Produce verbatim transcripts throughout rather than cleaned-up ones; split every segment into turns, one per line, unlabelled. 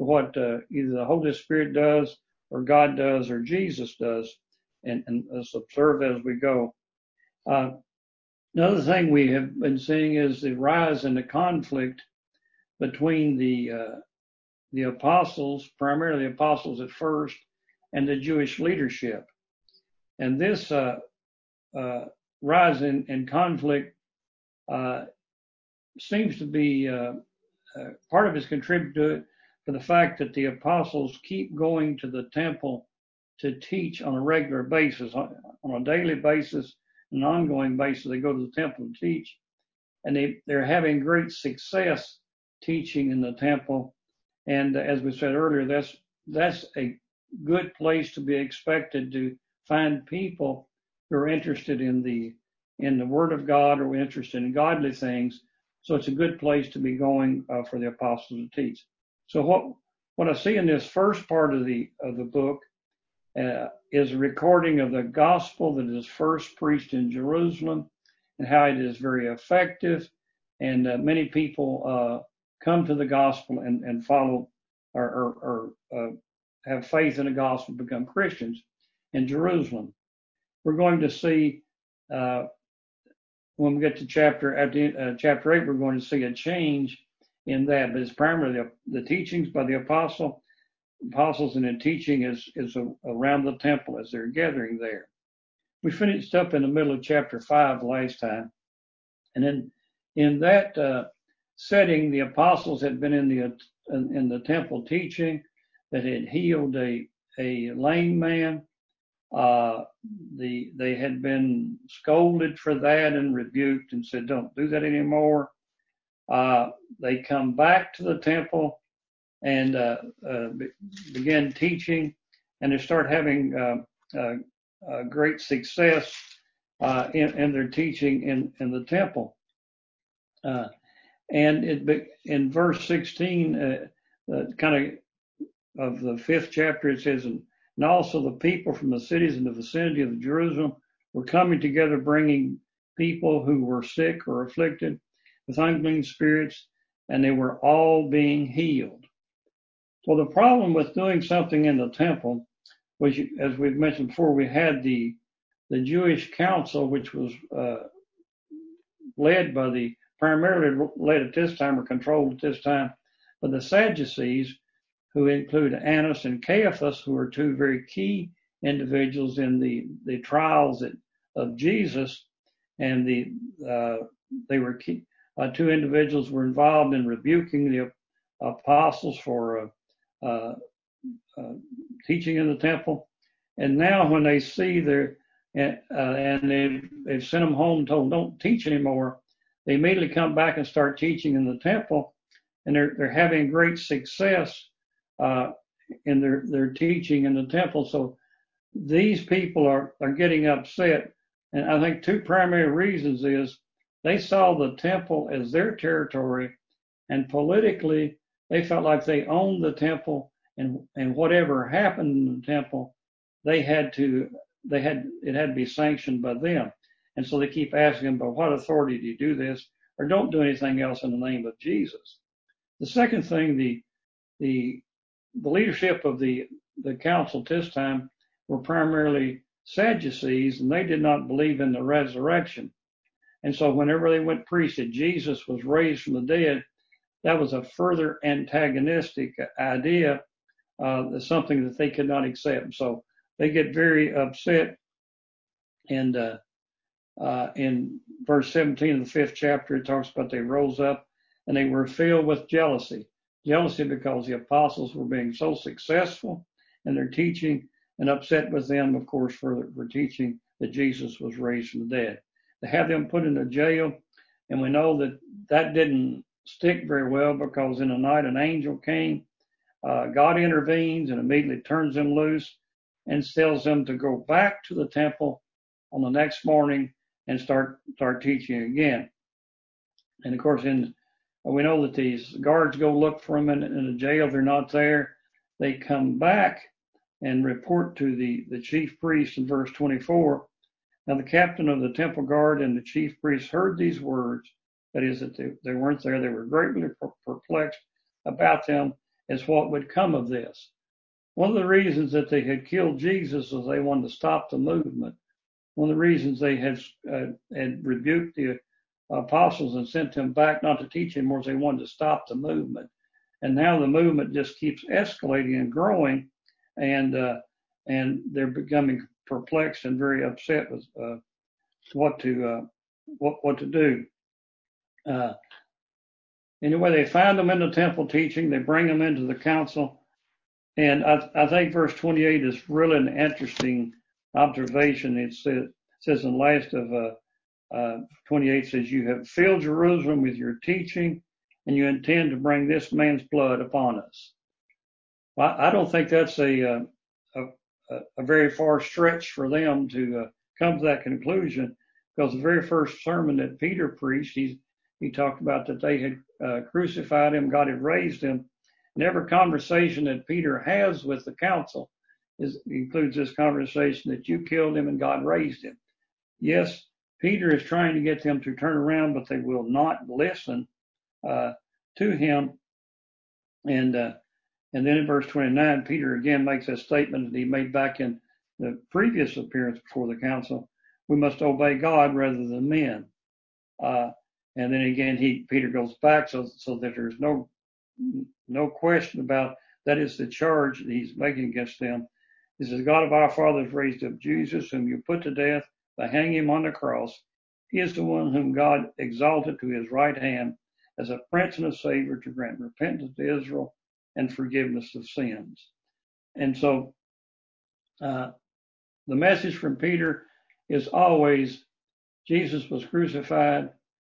what uh, either the Holy Spirit does, or God does, or Jesus does, and, and let's observe as we go. Uh, another thing we have been seeing is the rise in the conflict between the uh, the apostles, primarily the apostles at first, and the Jewish leadership. And this uh, uh, rise in, in conflict uh, seems to be uh, uh, part of it's contributed to it for the fact that the apostles keep going to the temple to teach on a regular basis, on, on a daily basis, an ongoing basis. They go to the temple to teach, and they, they're having great success teaching in the temple. And as we said earlier, that's that's a good place to be expected to find people who are interested in the in the Word of God or interested in godly things. So it's a good place to be going uh, for the apostles to teach. So what what I see in this first part of the of the book uh, is a recording of the gospel that is first preached in Jerusalem and how it is very effective, and uh, many people uh, come to the gospel and, and follow or, or, or uh, have faith in the gospel, become Christians in Jerusalem. We're going to see uh, when we get to chapter at the, uh, chapter eight, we're going to see a change in that, but it's primarily the, the teachings by the apostle apostles, and the teaching is is a, around the temple as they're gathering there. We finished up in the middle of chapter five last time, and then in that uh, setting, the apostles had been in the in, in the temple teaching that had healed a a lame man. Uh, the they had been scolded for that and rebuked and said, "Don't do that anymore." Uh, they come back to the temple and uh, uh, began teaching, and they start having uh, uh, uh, great success uh, in, in their teaching in, in the temple. Uh, and it, in verse sixteen, uh, uh, kind of of the fifth chapter, it says, and also the people from the cities in the vicinity of Jerusalem were coming together, bringing people who were sick or afflicted with unclean spirits, and they were all being healed. Well, the problem with doing something in the temple was, as we've mentioned before, we had the the Jewish council, which was uh, led by the primarily led at this time or controlled at this time by the Sadducees, who include Annas and Caiaphas, who are two very key individuals in the the trials that, of Jesus, and the uh, they were key, uh, two individuals were involved in rebuking the apostles for uh, Uh, uh, teaching in the temple. And now when they see their, uh, and they've, they've sent them home and told them don't teach anymore, they immediately come back and start teaching in the temple, and they're, they're having great success uh, in their, their teaching in the temple. So these people are, are getting upset. And I think two primary reasons is they saw the temple as their territory, and politically they felt like they owned the temple, and and whatever happened in the temple, they had to they had it had to be sanctioned by them. And so they keep asking them, by what authority do you do this, or don't do anything else in the name of Jesus. The second thing, the the the leadership of the the council at this time were primarily Sadducees, and they did not believe in the resurrection. And so whenever they went preach that Jesus was raised from the dead, that was a further antagonistic idea, uh, something that they could not accept. So they get very upset. And uh, uh, in verse seventeen of the fifth chapter, it talks about they rose up and they were filled with jealousy. Jealousy because the apostles were being so successful in their teaching, and upset with them, of course, for, for teaching that Jesus was raised from the dead. They had them put into jail, and we know that that didn't stick very well, because in the night an angel came, uh, God intervenes and immediately turns them loose and tells them to go back to the temple on the next morning and start start teaching again. And of course, in we know that these guards go look for them in, in the jail. They're not there. They come back and report to the, the chief priest in verse twenty-four. Now the captain of the temple guard and the chief priest heard these words. That is, that they, they weren't there. They were greatly perplexed about them as what would come of this. One of the reasons that they had killed Jesus was they wanted to stop the movement. One of the reasons they had, uh, had rebuked the apostles and sent them back not to teach anymore is they wanted to stop the movement. And now the movement just keeps escalating and growing, and uh, and they're becoming perplexed and very upset with uh, what to uh, what what to do. Uh, anyway, they find them in the temple teaching. They bring them into the council, and I, I think verse twenty-eight is really an interesting observation. It says, it says in the last of uh, uh, twenty-eight says, "You have filled Jerusalem with your teaching, and you intend to bring this man's blood upon us." Well, I don't think that's a, a, a very far stretch for them to uh, come to that conclusion, because the very first sermon that Peter preached, he, he talked about that they had uh, crucified him, God had raised him. And every conversation that Peter has with the council is, includes this conversation that you killed him and God raised him. Yes, Peter is trying to get them to turn around, but they will not listen uh, to him. And uh, and then in verse twenty-nine, Peter again makes a statement that he made back in the previous appearance before the council: we must obey God rather than men. Uh, and then again, he Peter goes back so so that there's no no question about that is the charge that he's making against them. He says, God of our fathers raised up Jesus, whom you put to death by hanging him on the cross. He is the one whom God exalted to his right hand as a prince and a savior to grant repentance to Israel and forgiveness of sins. And so uh, the message from Peter is always Jesus was crucified.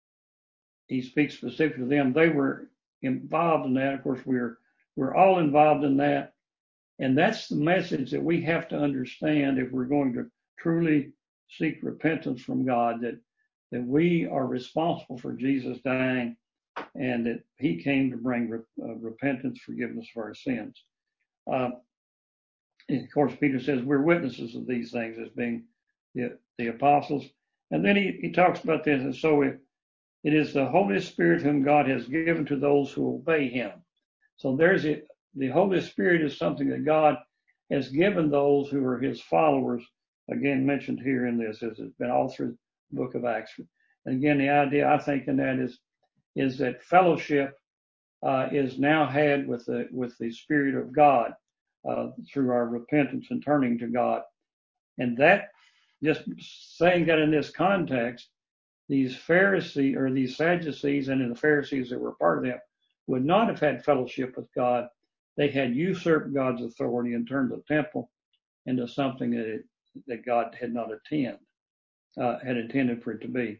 He speaks specifically to them. They were involved in that. Of course, we're we're all involved in that. And that's the message that we have to understand if we're going to truly seek repentance from God, that that we are responsible for Jesus dying, and that he came to bring re, uh, repentance, forgiveness of our sins. Uh, and of course, Peter says we're witnesses of these things as being the, the apostles. And then he, he talks about this, and so it, it is the Holy Spirit whom God has given to those who obey him. So there's it. The Holy Spirit is something that God has given those who are his followers, again mentioned here in this, as it's been all through the book of Acts. And again, the idea I think in that is is that fellowship uh, is now had with the with the Spirit of God uh, through our repentance and turning to God. And that, just saying that in this context, these Pharisees or these Sadducees and the Pharisees that were part of them would not have had fellowship with God. They had usurped God's authority and turned the temple into something that it, that God had not attend, uh, had intended for it to be.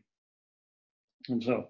And so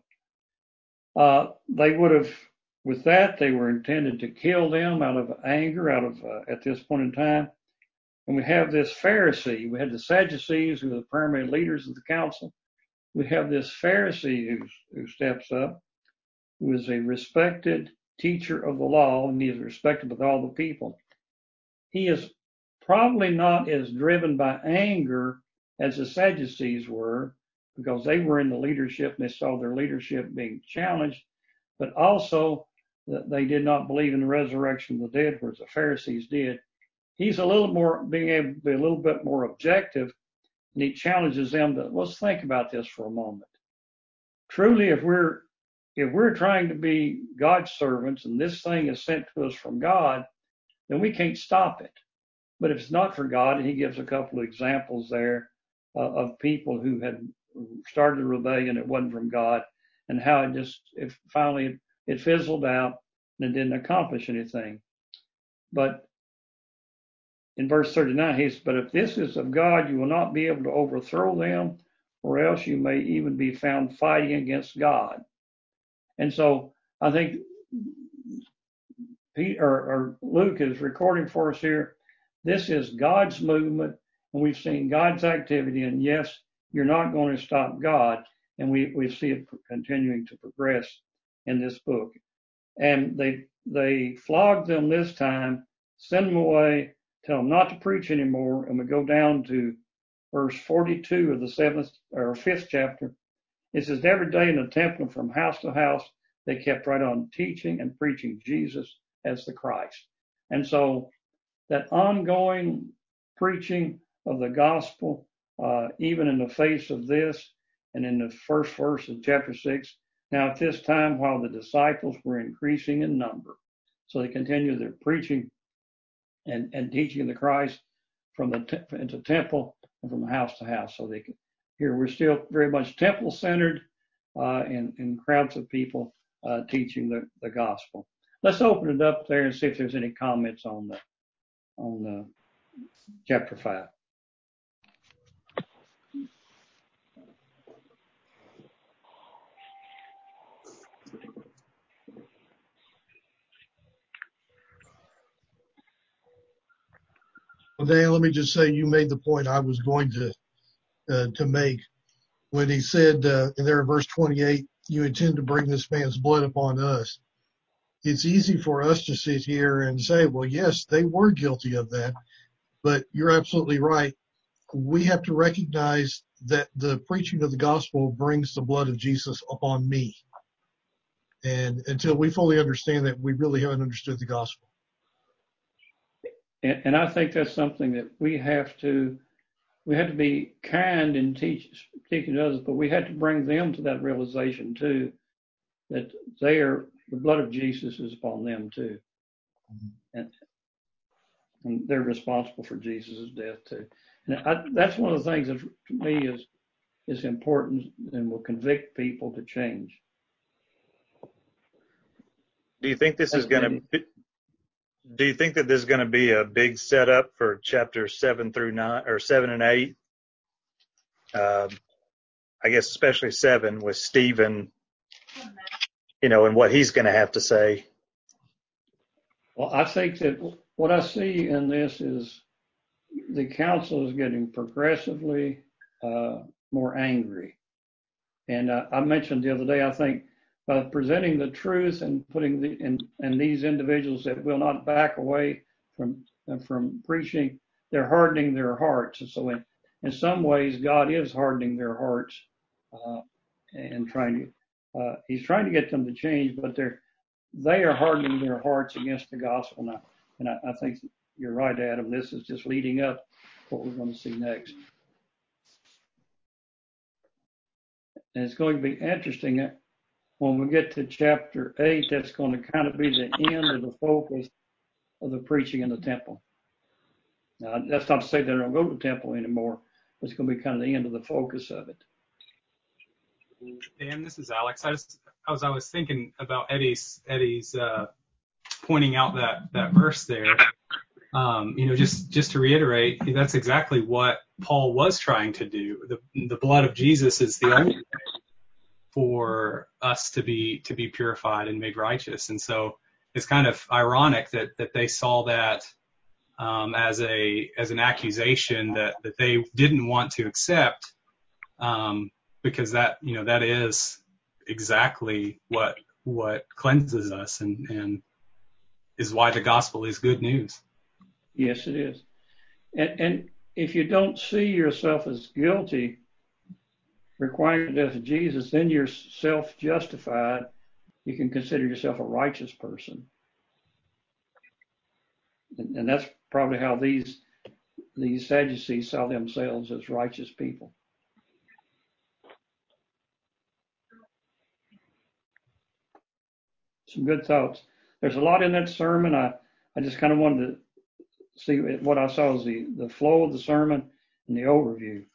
uh, they would have, with that, they were intended to kill them out of anger, out of uh, at this point in time. And we have this Pharisee. We had the Sadducees, who were the primary leaders of the council. We have this Pharisee who who steps up, who is a respected teacher of the law, and he is respected with all the people. He is probably not as driven by anger as the Sadducees were, because they were in the leadership and they saw their leadership being challenged, but also that they did not believe in the resurrection of the dead, whereas the Pharisees did. He's a little more, being able to be a little bit more objective, and he challenges them to, let's think about this for a moment. Truly, if we're if we're trying to be God's servants and this thing is sent to us from God, then we can't stop it. But if it's not for God, he gives a couple of examples there uh, of people who had started a rebellion that wasn't from God, and how it just it finally it fizzled out and it didn't accomplish anything. But in verse thirty-nine, he says, but if this is of God, you will not be able to overthrow them, or else you may even be found fighting against God. And so I think Pete, or, or Luke is recording for us here. This is God's movement, and we've seen God's activity. And yes, you're not going to stop God, and we, we see it continuing to progress in this book. And they they flogged them this time, send them away, tell them not to preach anymore. And we go down to verse forty-two of the seventh or fifth chapter. It says, every day in the temple, from house to house, they kept right on teaching and preaching Jesus as the Christ. And so that ongoing preaching of the gospel, uh, even in the face of this, and in the first verse of chapter six, now at this time, while the disciples were increasing in number, so they continued their preaching and, and teaching the Christ from the te- into temple and from house to house. So they could, here we're still very much temple centered, uh, and, and crowds of people uh, teaching the, the gospel. Let's open it up there and see if there's any comments on the on the chapter five.
Well, Dan, let me just say you made the point I was going to uh, to make when he said uh, in there in verse twenty-eight, you intend to bring this man's blood upon us. It's easy for us to sit here and say, well, yes, they were guilty of that, but you're absolutely right. We have to recognize that the preaching of the gospel brings the blood of Jesus upon me. And until we fully understand that, we really haven't understood the gospel.
And, and I think that's something that we have to, we have to be kind in teach, teaching others, but we have to bring them to that realization too, that they are, the blood of Jesus is upon them too. Mm-hmm. And, and they're responsible for Jesus' death too. And I, that's one of the things that to me is, is important and will convict people to change.
Do you think this that's is going to, do you think that this is going to be a big setup for chapters seven through nine or seven and eight? Um, I guess especially seven with Stephen, you know, and what he's going to have to say.
Well, I think that what I see in this is the council is getting progressively uh, more angry. And uh, I mentioned the other day, I think by presenting the truth and putting the and, and these individuals that will not back away from from preaching, they're hardening their hearts. And so in, in some ways, God is hardening their hearts uh, and trying to, uh, he's trying to get them to change, but they're, they are hardening their hearts against the gospel now. And I, I think you're right, Adam. This is just leading up to what we're going to see next. And it's going to be interesting when we get to chapter eight. That's going to kind of be the end of the focus of the preaching in the temple. Now, that's not to say they don't go to the temple anymore, but it's going to be kind of the end of the focus of it.
Dan, this is Alex. I just, as I was thinking about Eddie's, Eddie's uh, pointing out that, that verse there, um, you know, just, just to reiterate, that's exactly what Paul was trying to do. The, the blood of Jesus is the only way for us to be, to be purified and made righteous. And so it's kind of ironic that, that they saw that um, as a, as an accusation that, that they didn't want to accept. Um, because that, you know, that is exactly what, what cleanses us and, and is why the gospel is good news.
Yes, it is. And, and if you don't see yourself as guilty, requiring the death of Jesus, then you're self-justified. You can consider yourself a righteous person. And, and that's probably how these, these Sadducees saw themselves as righteous people. Some good thoughts. There's a lot in that sermon. I, I just kind of wanted to see what I saw as the, the flow of the sermon and the overview.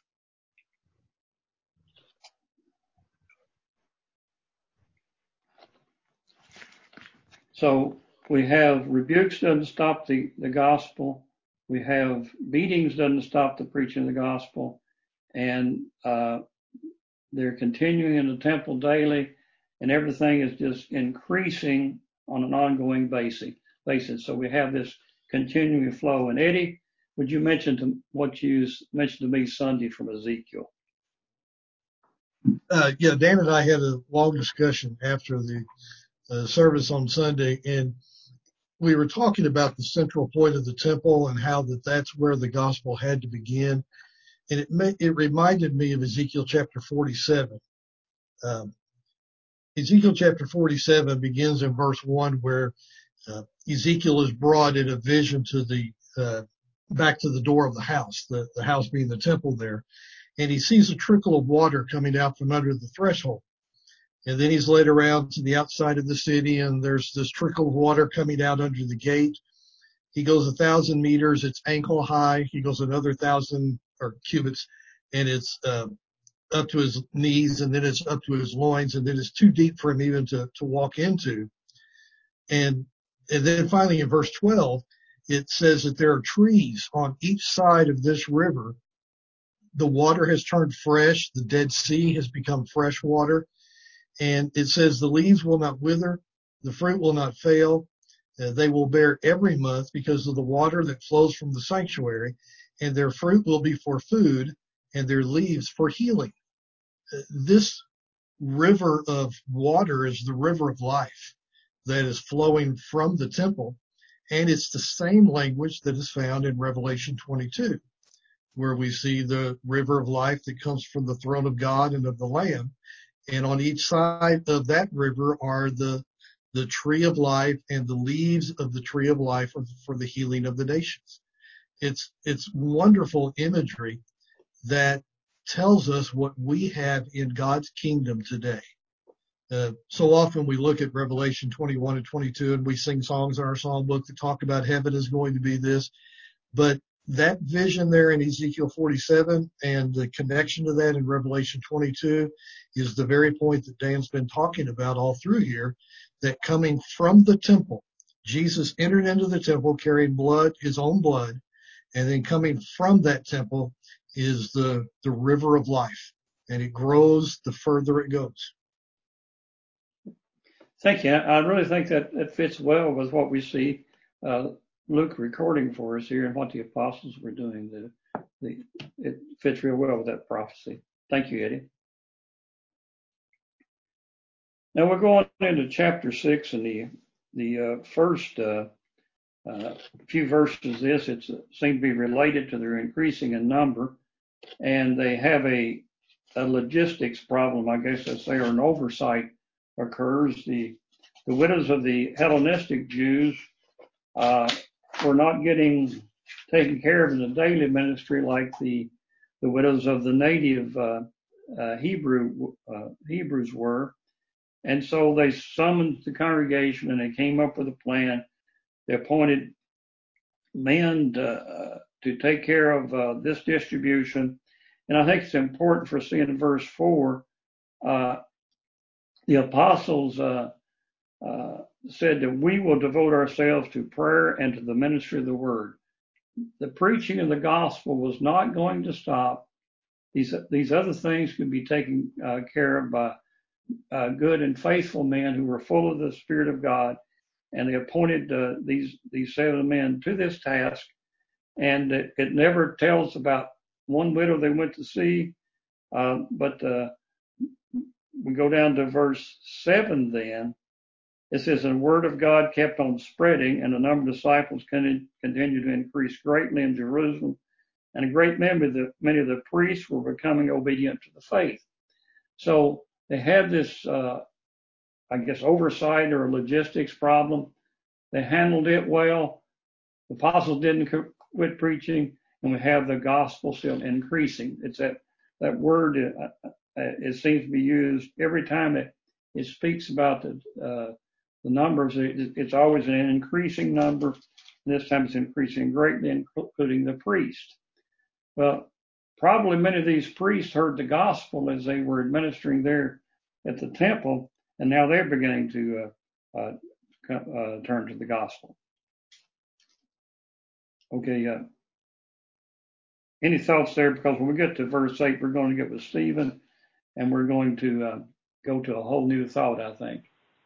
So we have rebukes doesn't stop the, the gospel. We have beatings doesn't stop the preaching of the gospel. And uh, they're continuing in the temple daily, and everything is just increasing on an ongoing basis. basis. So we have this continuing flow. And Eddie, would you mention to what you mentioned to me Sunday from Ezekiel?
Uh, yeah, Dan and I had a long discussion after the uh, service on Sunday, and we were talking about the central point of the temple and how that that's where the gospel had to begin. And it may, it reminded me of Ezekiel chapter forty-seven. Um, Ezekiel chapter forty-seven begins in verse one, where uh, Ezekiel is brought in a vision to the uh, back to the door of the house, the, the house being the temple there, and he sees a trickle of water coming out from under the threshold. And then he's led around to the outside of the city, and there's this trickle of water coming out under the gate. He goes a thousand meters, it's ankle high. He goes another thousand or cubits, and it's uh, up to his knees, and then it's up to his loins, and then it's too deep for him even to, to walk into. And, and then finally in verse twelve, it says that there are trees on each side of this river. The water has turned fresh. The Dead Sea has become fresh water. And it says the leaves will not wither. The fruit will not fail. Uh, they will bear every month because of the water that flows from the sanctuary, and their fruit will be for food and their leaves for healing. Uh, this river of water is the river of life that is flowing from the temple. And it's the same language that is found in Revelation twenty-two, where we see the river of life that comes from the throne of God and of the Lamb. And on each side of that river are the the tree of life and the leaves of the tree of life for the healing of the nations. It's it's wonderful imagery that tells us what we have in God's kingdom today. Uh, so often we look at Revelation twenty-one and twenty-two and we sing songs in our songbook that talk about heaven is going to be this. But that vision there in Ezekiel forty-seven and the connection to that in Revelation twenty-two is the very point that Dan's been talking about all through here, that coming from the temple, Jesus entered into the temple carrying blood, his own blood, and then coming from that temple is the, the river of life, and it grows the further it goes.
Thank you. I really think that it fits well with what we see uh, Luke recording for us here and what the apostles were doing. The, the, it fits real well with that prophecy. Thank you, Eddie. Now we're going into chapter six, and the the uh, first uh, uh, few verses. This it seems to be related to their increasing in number, and they have a a logistics problem, I guess I'd say, or an oversight occurs. The the widows of the Hellenistic Jews uh, were not getting taken care of in the daily ministry like the the widows of the native uh, uh, Hebrew uh, Hebrews were. And so they summoned the congregation and they came up with a plan. They appointed men to, uh, to take care of uh, this distribution. And I think it's important for seeing in verse four, uh, the apostles uh, uh, said that we will devote ourselves to prayer and to the ministry of the word. The preaching of the gospel was not going to stop. These, these other things could be taken uh, care of by Uh, good and faithful men who were full of the Spirit of God, and they appointed uh, these these seven men to this task. And it, it never tells about one widow they went to see, uh, but uh, we go down to verse seven. Then it says, "And the word of God kept on spreading, and the number of disciples continued to increase greatly in Jerusalem, and a great many of the many of the priests were becoming obedient to the faith." So they had this, uh, I guess, oversight or a logistics problem. They handled it well. The apostles didn't quit preaching, and we have the gospel still increasing. It's that that word. Uh, it seems to be used every time it it speaks about the uh, the numbers. It, it's always an increasing number. And this time it's increasing greatly, including the priest. Well, probably many of these priests heard the gospel as they were administering there at the temple, and now they're beginning to uh, uh, uh, turn to the gospel. Okay, uh, any thoughts there? Because when we get to verse eight, we're going to get with Stephen, and we're going to uh, go to a whole new thought, I think.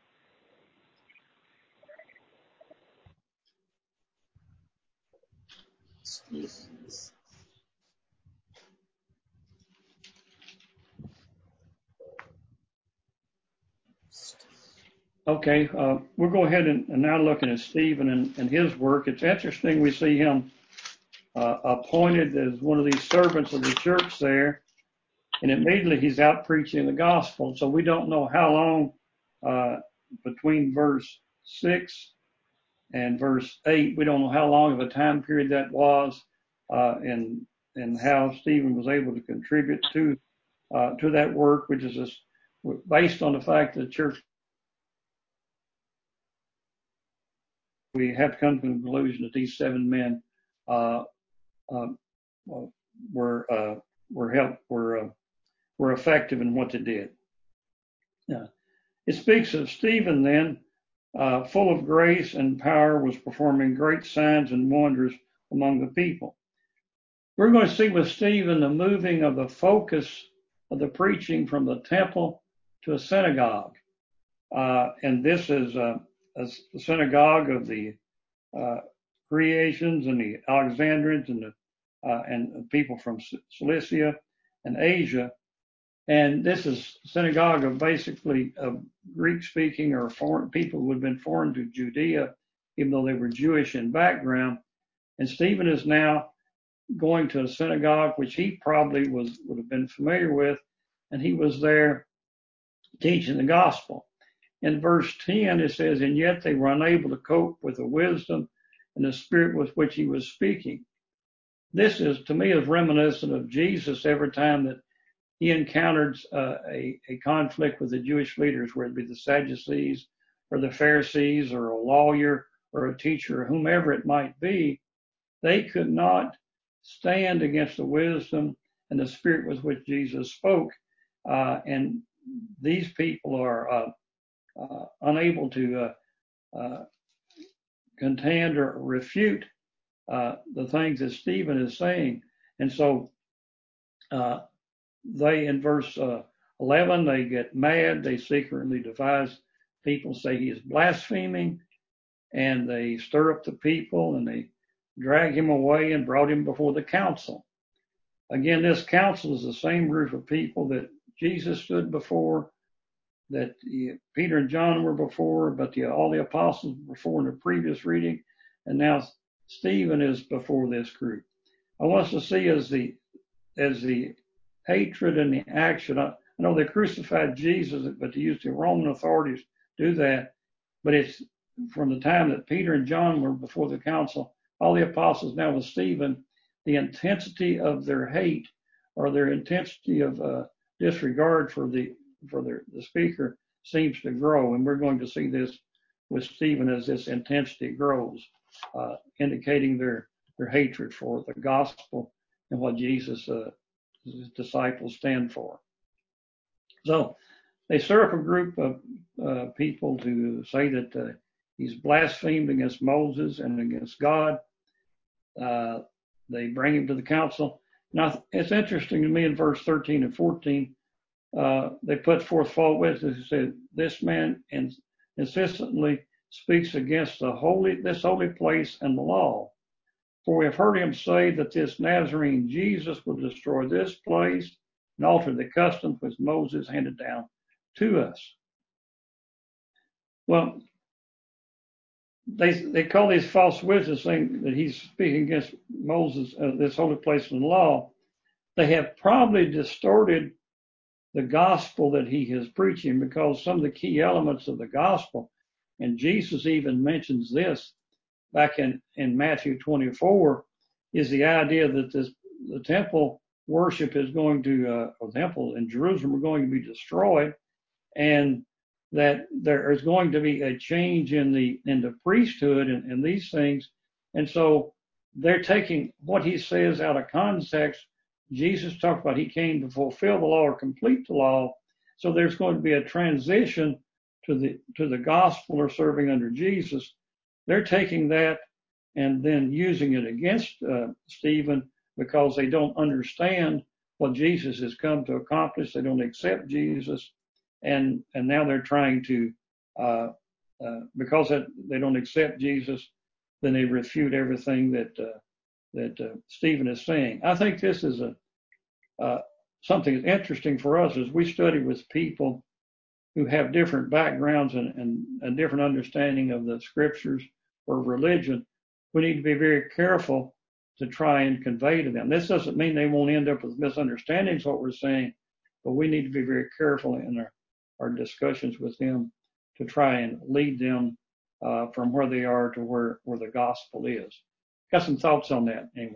Okay, uh, we'll go ahead and, and now looking at Stephen and, and his work. It's interesting we see him uh, appointed as one of these servants of the church there, and immediately he's out preaching the gospel. So we don't know how long uh, between verse six and verse eight, we don't know how long of a time period that was, uh, and and how Stephen was able to contribute to uh, to that work, which is just based on the fact that the church, we have to come to the conclusion that these seven men uh, uh, were uh, were help were uh, were effective in what they did. Yeah. It speaks of Stephen then, uh, full of grace and power, was performing great signs and wonders among the people. We're going to see with Stephen the moving of the focus of the preaching from the temple to a synagogue. Uh, and this is uh, a synagogue of the uh, Creations and the Alexandrians and the uh, and people from Cilicia and Asia. And this is synagogue of basically of Greek-speaking or foreign people who had been foreign to Judea, even though they were Jewish in background. And Stephen is now going to a synagogue which he probably was would have been familiar with, and he was there teaching the gospel. In verse ten, it says, "And yet they were unable to cope with the wisdom and the spirit with which he was speaking." This is, to me, is reminiscent of Jesus every time that he encountered uh, a, a conflict with the Jewish leaders, whether it be the Sadducees or the Pharisees or a lawyer or a teacher or whomever it might be. They could not stand against the wisdom and the spirit with which Jesus spoke. Uh, and these people are uh, uh, unable to uh, uh, contend or refute uh, the things that Stephen is saying. And so uh, they, in verse uh, eleven, they get mad. They secretly devise people, say he is blaspheming, and they stir up the people and they drag him away and brought him before the council. Again, this council is the same group of people that Jesus stood before, that Peter and John were before, but the, all the apostles were before in the previous reading, and now Stephen is before this group. I want us to see as the as the hatred and the action. I, I know they crucified Jesus, but to use the Roman authorities do that, but it's from the time that Peter and John were before the council, all the apostles now with Stephen, the intensity of their hate or their intensity of uh, disregard for the for their, the speaker seems to grow, and we're going to see this with Stephen as this intensity grows, uh, indicating their their hatred for the gospel and what Jesus' uh, his disciples stand for. So they stir up a group of uh, people to say that uh, he's blasphemed against Moses and against God. Uh, they bring him to the council. Now, it's interesting to me in verse thirteen and fourteen, uh, they put forth false witnesses who said, "This man ins- insistently speaks against the holy, this holy place and the law. For we have heard him say that this Nazarene Jesus will destroy this place and alter the customs which Moses handed down to us." Well, they they call these false witnesses, saying that he's speaking against Moses, uh, this holy place and the law. They have probably distorted the gospel that he is preaching, because some of the key elements of the gospel, and Jesus even mentions this back in, in Matthew twenty-four, is the idea that this, the temple worship is going to, uh, or the temple in Jerusalem are going to be destroyed, and that there is going to be a change in the in the priesthood and, and these things. And so they're taking what he says out of context. Jesus talked about he came to fulfill the law or complete the law. So there's going to be a transition to the to the gospel or serving under Jesus. They're taking that and then using it against uh, Stephen, because they don't understand what Jesus has come to accomplish. They don't accept Jesus. And and now they're trying to, uh, uh, because they don't accept Jesus, then they refute everything that uh, that uh, Stephen is saying. I think this is a uh, something that's interesting for us as we study with people who have different backgrounds and, and a different understanding of the scriptures or religion. We need to be very careful to try and convey to them. This doesn't mean they won't end up with misunderstandings what we're saying, but we need to be very careful in our our discussions with them to try and lead them uh, from where they are to where, where the gospel is. Got some thoughts on that, anyway.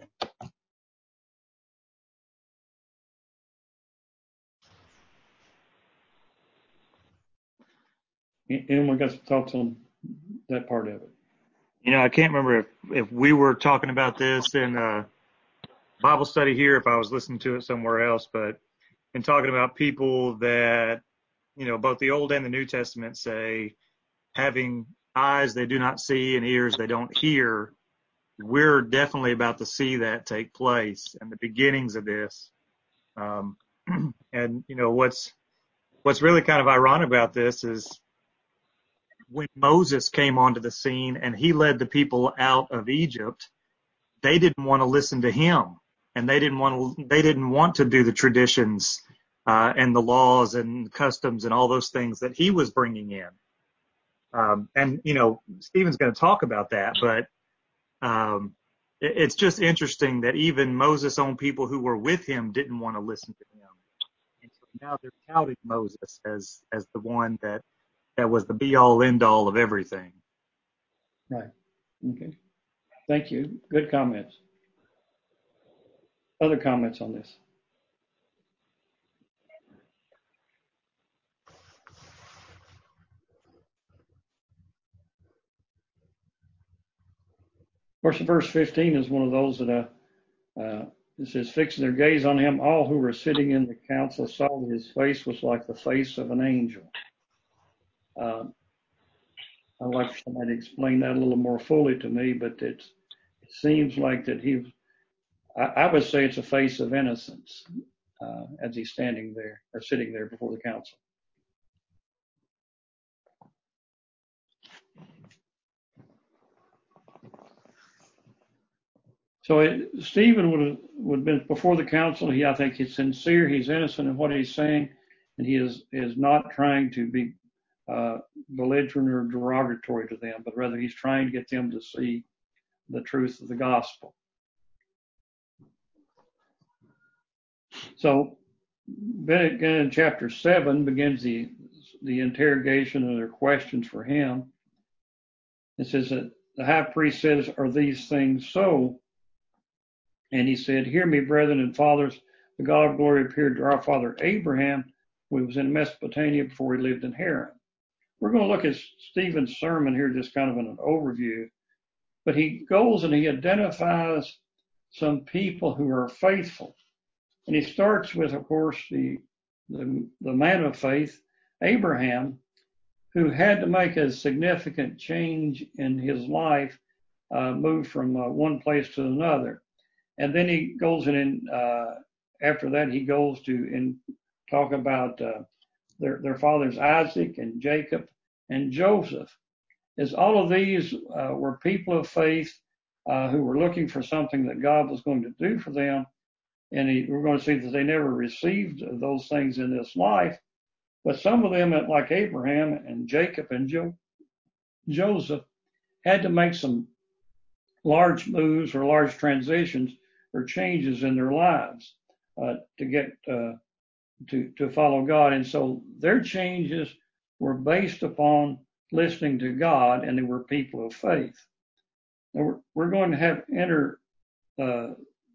Anyone got some thoughts on that part of it?
You know, I can't remember if, if we were talking about this in a Bible study here, if I was listening to it somewhere else, but in talking about people that, you know, both the Old and the New Testament say having eyes they do not see and ears they don't hear, we're definitely about to see that take place and the beginnings of this. Um, and, you know, what's what's really kind of ironic about this is when Moses came onto the scene and he led the people out of Egypt, they didn't want to listen to him, and they didn't want to, they didn't want to do the traditions uh, and the laws and customs and all those things that he was bringing in. Um, and you know, Stephen's going to talk about that, but um, it, it's just interesting that even Moses' own people who were with him didn't want to listen to him, and so now they're touting Moses as as the one that that was the be-all, end-all of everything.
Right. Okay. Thank you. Good comments. Other comments on this? Of course, verse fifteen is one of those that uh, uh, it says, fixing their gaze on him, all who were sitting in the council saw that his face was like the face of an angel. Uh, I'd like for somebody to explain that a little more fully to me, but it's, it seems like that he, I, I would say it's a face of innocence uh, as he's standing there or sitting there before the council. So it, Stephen would have, would have been before the council. He, I think he's sincere. He's innocent in what he's saying, and he is, is not trying to be uh, belligerent or derogatory to them, but rather he's trying to get them to see the truth of the gospel. So again, in chapter seven begins the the interrogation and their questions for him. It says that the high priest says, "Are these things so?" And he said, "Hear me, brethren and fathers. The God of glory appeared to our father Abraham, who was in Mesopotamia before he lived in Haran." We're going to look at Stephen's sermon here, just kind of in an overview. But he goes and he identifies some people who are faithful. And he starts with, of course, the, the, the man of faith, Abraham, who had to make a significant change in his life, uh, move from uh, one place to another. And then he goes in, and uh, after that, he goes to and talk about uh, their, their fathers Isaac and Jacob and Joseph. As all of these uh, were people of faith uh, who were looking for something that God was going to do for them. And he, we're going to see that they never received those things in this life. But some of them, like Abraham and Jacob and jo- Joseph, had to make some large moves or large transitions or changes in their lives uh, to get uh, to to follow God. And so their changes were based upon listening to God, and they were people of faith. Now we're, we're going to have enter. Uh,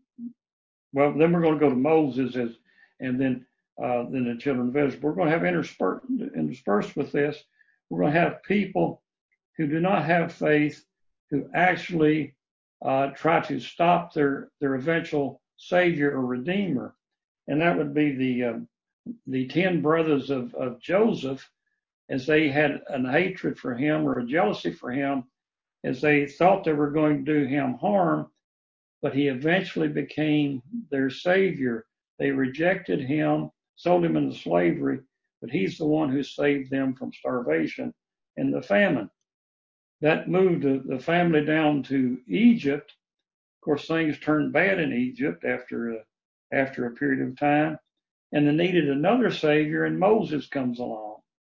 well, then we're going to go to Moses as, and then uh, then the children of Israel. We're going to have interspersed, interspersed with this. We're going to have people who do not have faith, who actually uh, try to stop their their eventual Savior or Redeemer, and that would be the uh, the ten brothers of, of Joseph, as they had an hatred for him or a jealousy for him, as they thought they were going to do him harm, but he eventually became their Savior. They rejected him, sold him into slavery, but he's the one who saved them from starvation and the famine. That moved the family down to Egypt. Of course, things turned bad in Egypt after a, after a period of time, and they needed another Savior, and Moses comes along.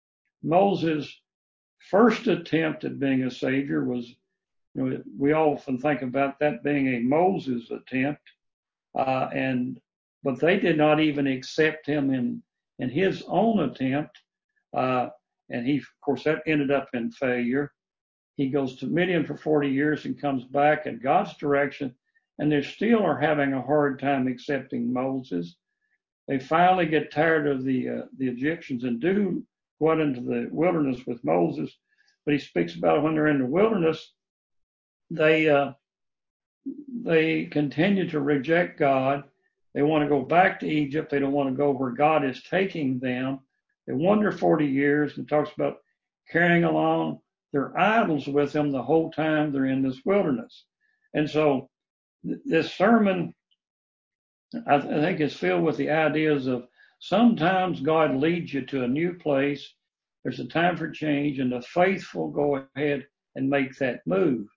Moses' first attempt at being a Savior was, you know, we often think about that being a Moses attempt, uh, and but they did not even accept him in in his own attempt, uh, and he, of course, that ended up in failure. He goes to Midian for forty years and comes back in God's direction, and they still are having a hard time accepting Moses. They finally get tired of the uh, the Egyptians and do go out into the wilderness with Moses. But he speaks about when they're in the wilderness, they uh, they continue to reject God. They want to go back to Egypt. They don't want to go where God is taking them. They wander forty years, and talks about carrying along their idols with them the whole time they're in this wilderness. And so th- this sermon, I, th- I think, is filled with the ideas of sometimes God leads you to a new place. There's a time for change, and the faithful go ahead and make that move.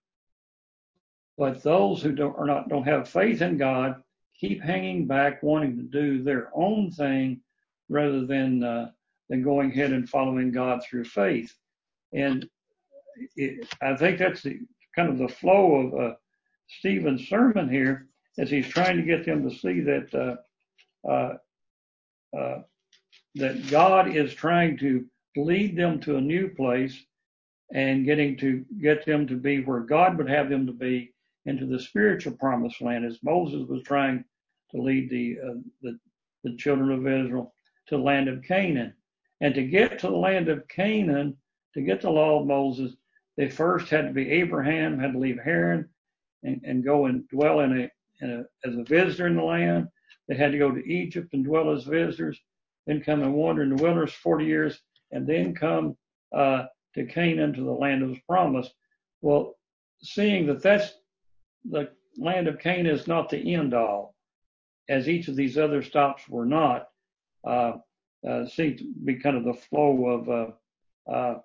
But those who don't, are not, don't have faith in God keep hanging back, wanting to do their own thing rather than uh, than going ahead and following God through faith. And it, I think that's the kind of the flow of uh, Stephen's sermon here, as he's trying to get them to see that uh, uh, uh, that God is trying to lead them to a new place and getting to get them to be where God would have them to be, into the spiritual promised land, as Moses was trying to lead the uh, the, the children of Israel to the land of Canaan. And to get to the land of Canaan, to get the law of Moses, they first had to be Abraham, had to leave Haran and, and go and dwell in a, in a as a visitor in the land. They had to go to Egypt and dwell as visitors, then come and wander in the wilderness forty years, and then come uh, to Canaan, to the land of promise. Well, seeing that that's the land of Canaan is not the end all, as each of these other stops were not, uh, uh, seems to be kind of the flow of, uh, uh,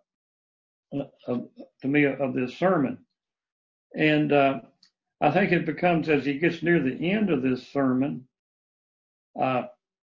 of to me, of this sermon. And uh, I think it becomes, as he gets near the end of this sermon, uh,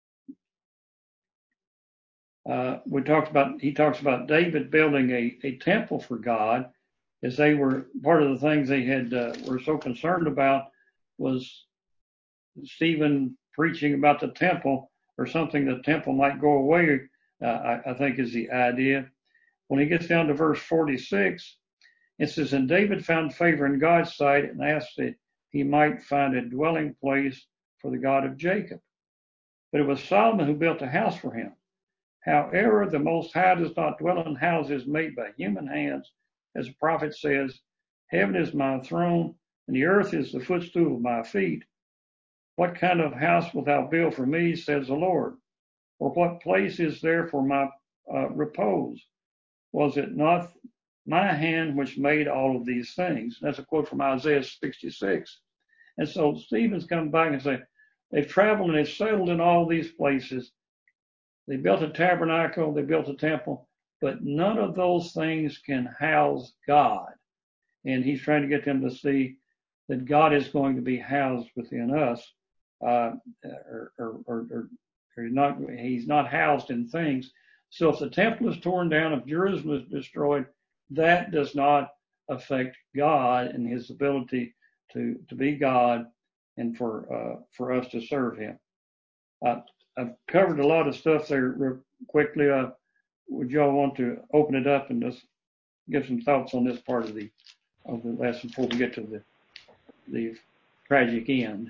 uh, we talked about, he talks about David building a, a temple for God, as they were, part of the things they had uh, were so concerned about was Stephen preaching about the temple, or something, the temple might go away, uh, I, I think is the idea. When he gets down to verse forty-six, it says, and David found favor in God's sight and asked that he might find a dwelling place for the God of Jacob. But it was Solomon who built a house for him. However, the Most High does not dwell in houses made by human hands. As the prophet says, heaven is my throne, and the earth is the footstool of my feet. What kind of house wilt thou build for me, says the Lord? Or what place is there for my uh, repose? Was it not my hand which made all of these things? That's a quote from Isaiah sixty-six. And so Stephen's come back and say, they've traveled and they've settled in all these places. They built a tabernacle, they built a temple, but none of those things can house God. And he's trying to get them to see that God is going to be housed within us, uh, or, or, or, or not, he's not housed in things. So if the temple is torn down, if Jerusalem is destroyed, that does not affect God and his ability to, to be God and for, uh, for us to serve him. Uh, I've covered a lot of stuff there real quickly. Uh, would y'all want to open it up and just give some thoughts on this part of the of the lesson before we get to the the tragic end?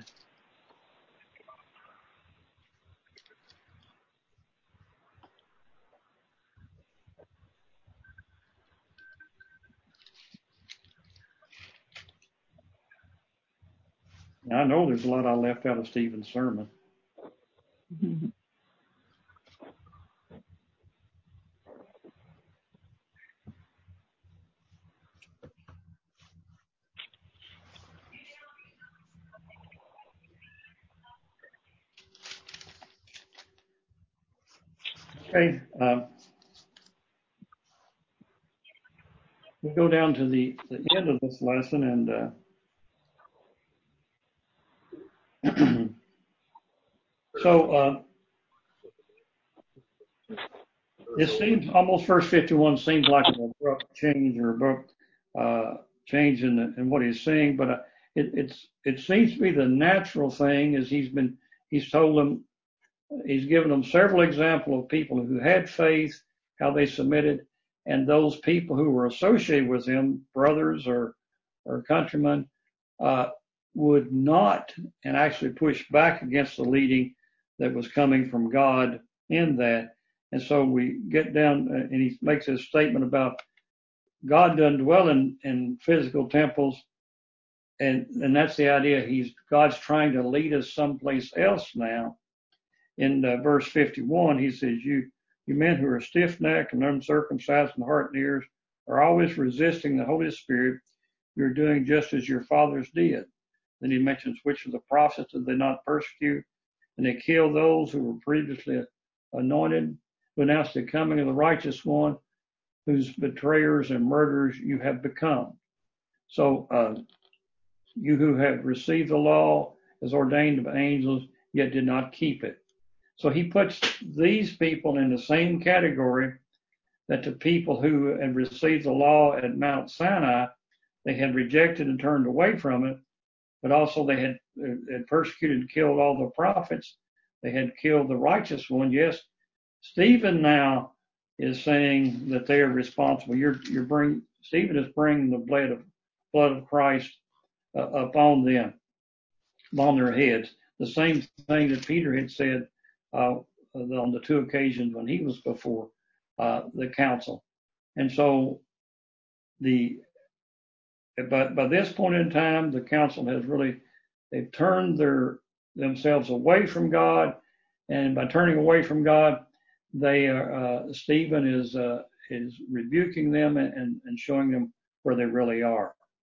Now, I know there's a lot I left out of Stephen's sermon. Okay, um, we go down to the, the end of this lesson, and uh, so uh, this seems almost verse fifty-one seems like an abrupt change or abrupt uh, change in, the, in what he's saying, but uh, it, it's it seems to be the natural thing, as he's been he's told them. He's given them several examples of people who had faith, how they submitted, and those people who were associated with him, brothers or, or countrymen, uh, would not and actually push back against the leading that was coming from God in that. And so we get down, uh, and he makes a statement about God doesn't dwell in, in physical temples. And, and that's the idea. He's, God's trying to lead us someplace else now. In uh, verse fifty-one, he says, you, you men who are stiff-necked and uncircumcised in heart and ears are always resisting the Holy Spirit. You're doing just as your fathers did. Then he mentions, which of the prophets did they not persecute? And they killed those who were previously anointed, who announced the coming of the righteous one, whose betrayers and murderers you have become. So uh, you who have received the law as ordained of angels, yet did not keep it. So he puts these people in the same category that the people who had received the law at Mount Sinai, they had rejected and turned away from it, but also they had, had persecuted and killed all the prophets. They had killed the righteous one. Yes, Stephen now is saying that they are responsible. You're, you're bring, Stephen is bringing the blood of, blood of Christ uh, upon them, upon their heads. The same thing that Peter had said uh, on the two occasions when he was before uh, the council. And so the, but by this point in time, the council has really, they've turned their themselves away from God, and by turning away from God, they are, uh, Stephen is uh, is rebuking them and, and showing them where they really are.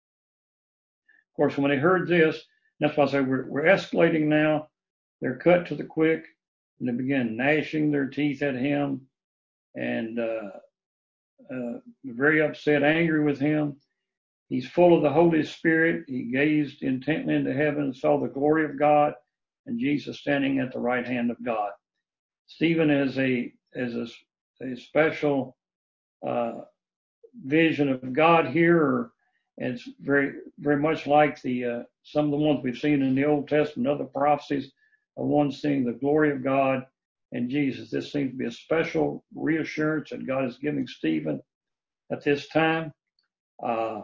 Of course, when they heard this, that's why I say we're, we're escalating now. They're cut to the quick, and they begin gnashing their teeth at him, and uh, uh, very upset, angry with him. He's full of the Holy Spirit. He gazed intently into heaven and saw the glory of God and Jesus standing at the right hand of God. Stephen is a is a, a special uh, vision of God here. And it's very very much like the uh, some of the ones we've seen in the Old Testament, other prophecies, of one seeing the glory of God and Jesus. This seems to be a special reassurance that God is giving Stephen at this time. Uh,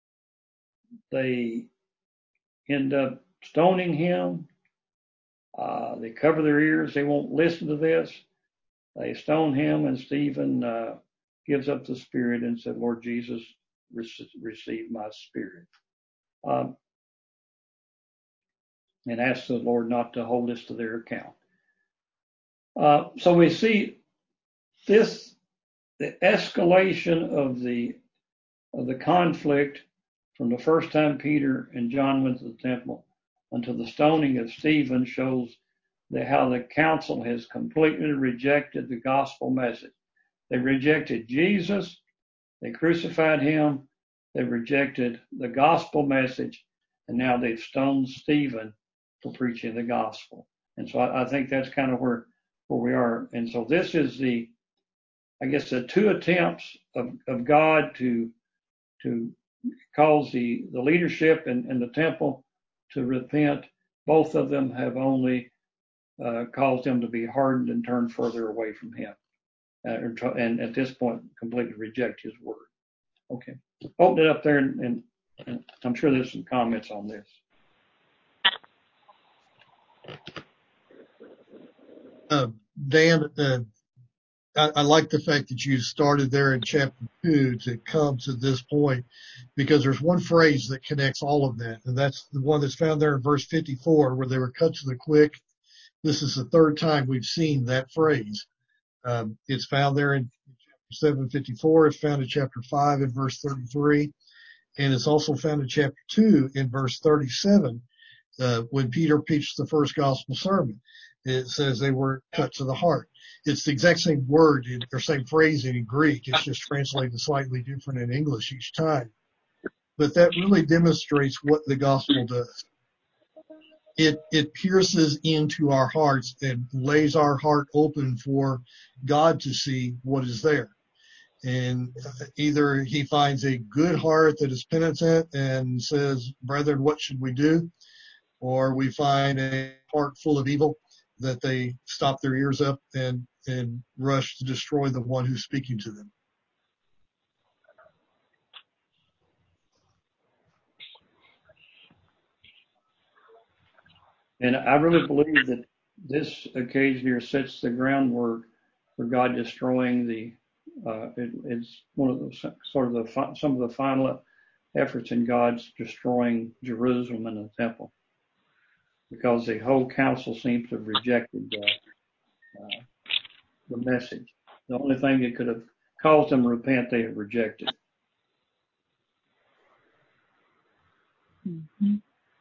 they end up stoning him. Uh, they cover their ears. They won't listen to this. They stone him, and Stephen uh, gives up the spirit and said, Lord Jesus, receive my spirit. Um, and asks the Lord not to hold this to their account. Uh, so we see this, the escalation of the of the conflict from the first time Peter and John went to the temple until the stoning of Stephen shows that how the council has completely rejected the gospel message. They rejected Jesus, they crucified him, they rejected the gospel message, and now they've stoned Stephen for preaching the gospel. And so I, I think that's kind of where, where we are. And so this is the, I guess, the two attempts of, of God to to cause the, the leadership in, in the temple to repent. Both of them have only uh, caused them to be hardened and turn further away from him. Uh, and at this point, completely reject his word. Okay. Open it up there, and, and, and I'm sure there's some comments on this.
Uh, Dan, uh, I, I like the fact that you started there in chapter two to come to this point, because there's one phrase that connects all of that, and that's the one that's found there in verse fifty-four, where they were cut to the quick. This is the third time we've seen that phrase. Um, it's found there in chapter seven fifty-four. It's found in chapter five in verse thirty-three, and it's also found in chapter two in verse thirty-seven. Uh, when Peter preached the first gospel sermon, it says they were cut to the heart. It's the exact same word or same phrase in Greek. It's just translated slightly different in English each time. But that really demonstrates what the gospel does. It, it pierces into our hearts and lays our heart open for God to see what is there. And either he finds a good heart that is penitent and says, brethren, what should we do? Or we find a heart full of evil that they stop their ears up and, and rush to destroy the one who's speaking to them.
And I really believe that this occasion here sets the groundwork for God destroying the, uh, it, it's one of the sort of the, some of the final efforts in God's destroying Jerusalem and the temple, because the whole council seems to have rejected uh, uh, the message. The only thing that could have caused them to repent, they have rejected.
Mm-hmm.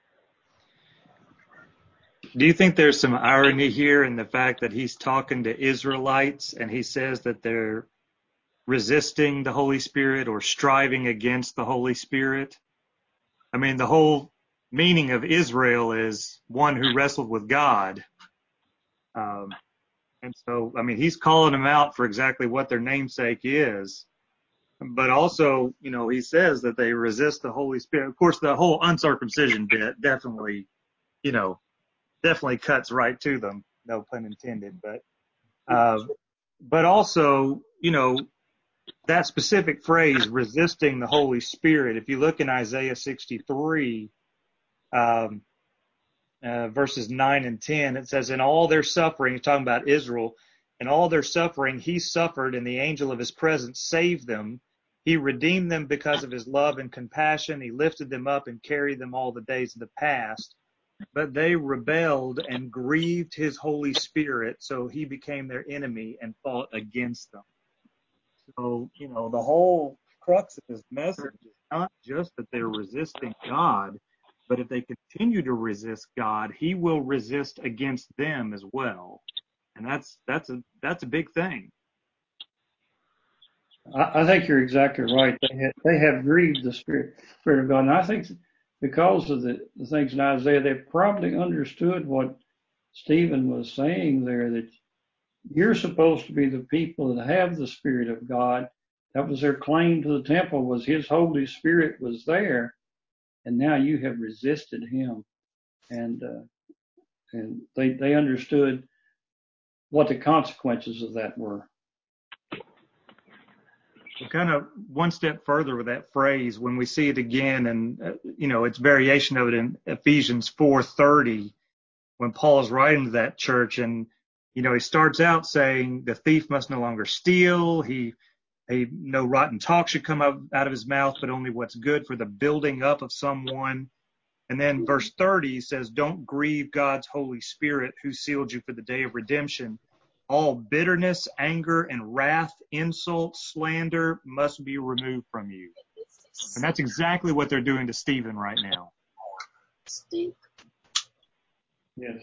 Do you think there's some irony here in the fact that he's talking to Israelites and he says that they're resisting the Holy Spirit or striving against the Holy Spirit? I mean, the whole meaning of Israel is one who wrestled with God. Um, and so, I mean, he's calling them out for exactly what their namesake is. But also, you know, he says that they resist the Holy Spirit. Of course, the whole uncircumcision bit definitely, you know, definitely cuts right to them. No pun intended. But, uh, but also, you know, that specific phrase, resisting the Holy Spirit, if you look in Isaiah sixty-three, um, uh, verses nine and ten, it says, in all their suffering, he's talking about Israel, in all their suffering, he suffered, and the angel of his presence saved them. He redeemed them because of his love and compassion. He lifted them up and carried them all the days of the past. But they rebelled and grieved his Holy Spirit, so he became their enemy and fought against them. So, you know, the whole crux of his message is not just that they're resisting God, but if they continue to resist God, he will resist against them as well. And that's that's a that's a big thing.
I, I think you're exactly right. They have, they have grieved the Spirit, Spirit of God. And I think because of the, the things in Isaiah, they probably understood what Stephen was saying there, that you're supposed to be the people that have the Spirit of God. That was their claim to the temple, was his Holy Spirit was there, and now you have resisted him. And uh, and they they understood what the consequences of that were.
Well, kind of one step further with that phrase, when we see it again, and uh, you know, it's variation of it in Ephesians four thirty, when Paul is writing to that church, and you know, he starts out saying the thief must no longer steal. He, he no rotten talk should come out, out of his mouth, but only what's good for the building up of someone. And then verse thirty says, don't grieve God's Holy Spirit who sealed you for the day of redemption. All bitterness, anger, and wrath, insult, slander must be removed from you. And that's exactly what they're doing to Stephen right now.
Yes.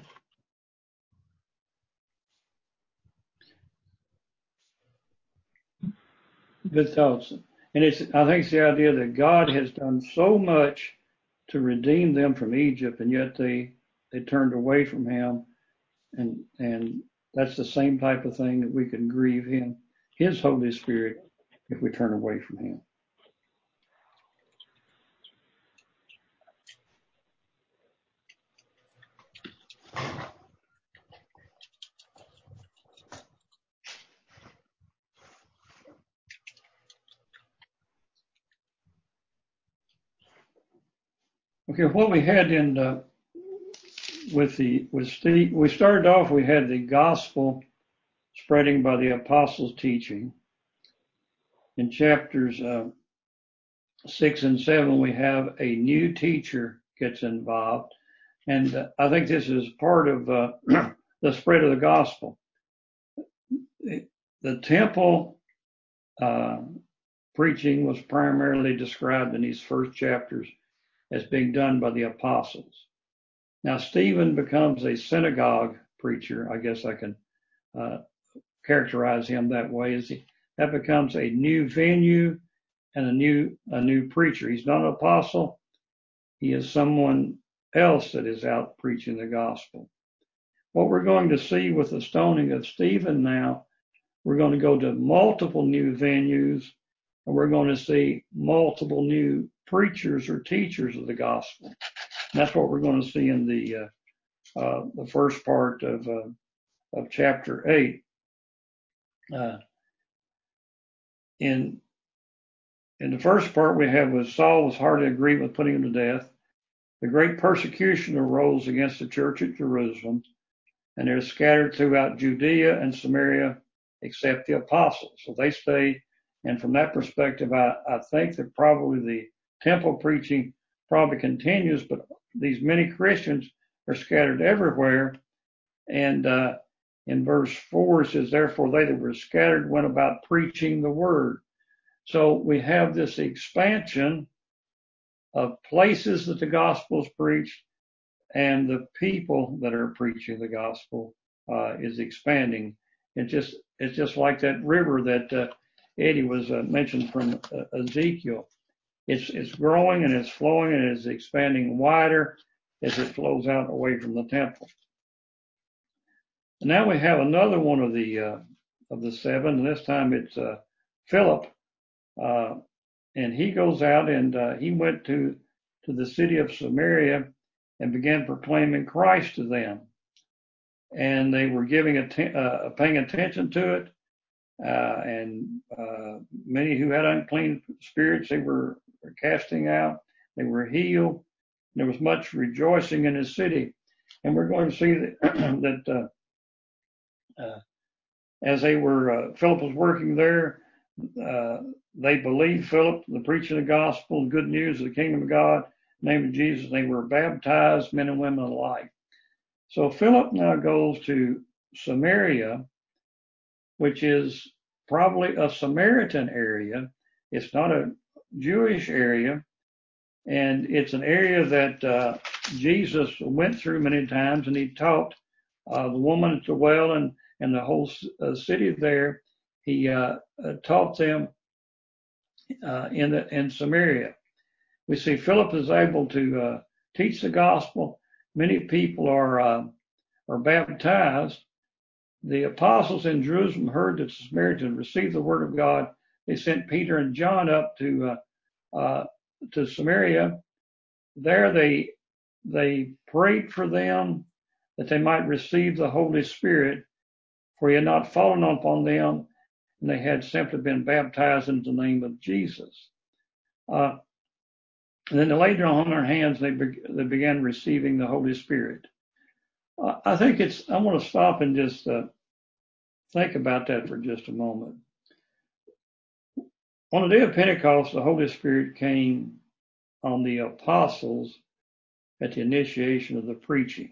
Good thoughts. And it's, I think it's the idea that God has done so much to redeem them from Egypt, and yet they, they turned away from him. And, and that's the same type of thing that we can grieve him, his Holy Spirit, if we turn away from him. Okay, what we had in uh, with the with Steve, we started off. We had the gospel spreading by the apostles' teaching. In chapters uh, six and seven, we have a new teacher gets involved, and uh, I think this is part of uh, the spread of the gospel. The temple uh, preaching was primarily described in these first chapters as being done by the apostles. Now, Stephen becomes a synagogue preacher. I guess I can uh, characterize him that way. Is he, that becomes a new venue and a new a new preacher. He's not an apostle. He is someone else that is out preaching the gospel. What we're going to see with the stoning of Stephen now, we're going to go to multiple new venues, and we're going to see multiple new preachers or teachers of the gospel. And that's what we're going to see in the uh, uh, the first part of uh, of chapter eight. Uh, in in the first part we have was Saul was hardly agreed with putting him to death, the great persecution arose against the church at Jerusalem, and they're scattered throughout Judea and Samaria, except the apostles. So they stay. And from that perspective, I, I think that probably the temple preaching probably continues, but these many Christians are scattered everywhere. And uh, in verse four, it says, therefore they that were scattered went about preaching the word. So we have this expansion of places that the gospel is preached, and the people that are preaching the gospel uh, is expanding. It just it's just like that river that uh, Eddie was uh, mentioned from uh, Ezekiel. It's it's growing and it's flowing and it's expanding wider as it flows out away from the temple. And now we have another one of the uh, of the seven, and this time it's uh, Philip, uh, and he goes out and uh, he went to to the city of Samaria and began proclaiming Christ to them. And they were giving a uh, paying attention to it, uh, and uh, many who had unclean spirits they were casting out. They were healed. There was much rejoicing in his city, and we're going to see that, that uh, uh, as they were, uh, Philip was working there. Uh, they believed Philip, the preaching of the gospel, the good news of the kingdom of God, in the name of Jesus. They were baptized, men and women alike. So Philip now goes to Samaria, which is probably a Samaritan area. It's not a Jewish area, and it's an area that uh, Jesus went through many times, and he taught uh, the woman at the well and, and the whole uh, city there. He uh, taught them uh, in the, in Samaria. We see Philip is able to uh, teach the gospel. Many people are uh, are baptized. The apostles in Jerusalem heard that the Samaritans received the word of God. They sent Peter and John up to uh, uh, to Samaria. There they they prayed for them that they might receive the Holy Spirit, for he had not fallen upon them, and they had simply been baptized in the name of Jesus. Uh, and then they laid on their hands, they be, they began receiving the Holy Spirit. Uh, I think it's. I want to stop and just uh, think about that for just a moment. On the day of Pentecost, the Holy Spirit came on the apostles at the initiation of the preaching.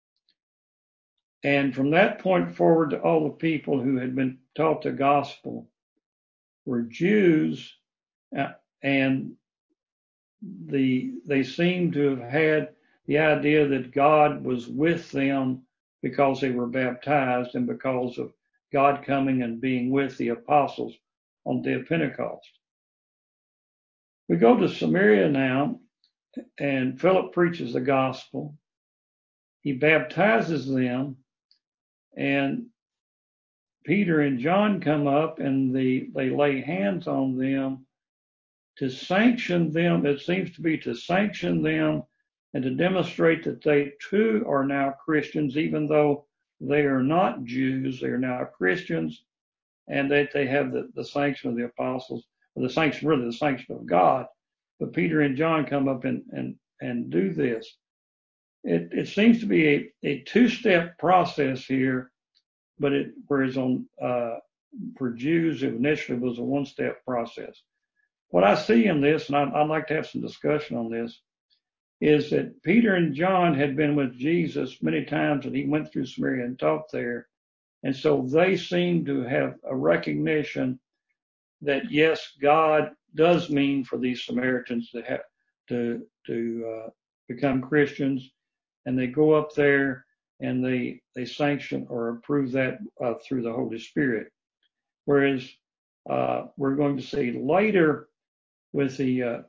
And from that point forward to all the people who had been taught the gospel were Jews, and the they seemed to have had the idea that God was with them because they were baptized and because of God coming and being with the apostles on the day of Pentecost. We go to Samaria now, and Philip preaches the gospel. He baptizes them, and Peter and John come up and the, they lay hands on them to sanction them. It seems to be to sanction them and to demonstrate that they too are now Christians, even though they are not Jews. They are now Christians, and that they have the, the sanction of the apostles, or the sanction, really the sanction of God. But Peter and John come up and, and, and do this. It, it seems to be a, a two-step process here, but it, whereas on, uh, for Jews, it initially was a one-step process. What I see in this, and I'd, I'd like to have some discussion on this, is that Peter and John had been with Jesus many times, and he went through Samaria and taught there. And so they seem to have a recognition that, yes, God does mean for these Samaritans to have to to uh, become Christians, and they go up there and they they sanction or approve that uh, through the Holy Spirit. Whereas uh, we're going to see later with the uh,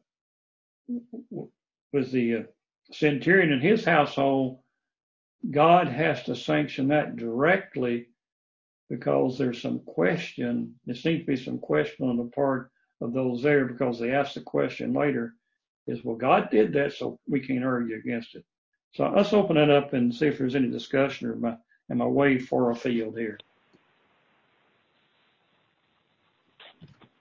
with the uh, centurion and his household, God has to sanction that directly because there's some question. There seems to be some question on the part of those there because they ask the question later is, well, God did that, so we can't argue against it. So let's open it up and see if there's any discussion, or am I, am I way far afield here?